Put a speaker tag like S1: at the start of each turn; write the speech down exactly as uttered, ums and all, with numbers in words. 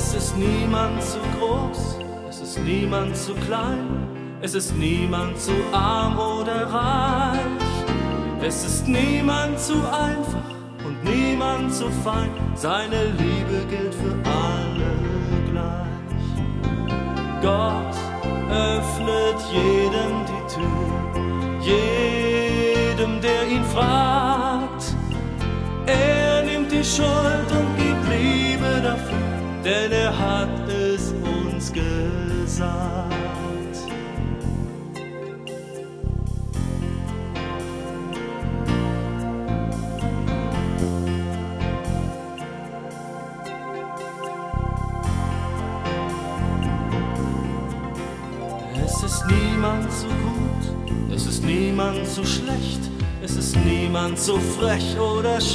S1: Es ist niemand zu groß, es ist niemand zu klein, es ist niemand zu arm oder reich. Es ist niemand zu einfach und niemand zu fein, seine Liebe gilt für alle gleich. Gott öffnet jedem die Tür, jedem, der ihn fragt. Er nimmt die Schuld und gibt Liebe dafür, denn er hat es uns gesagt. Es ist niemand zu gut, es ist niemand zu schlecht, es ist niemand so frech oder schlecht.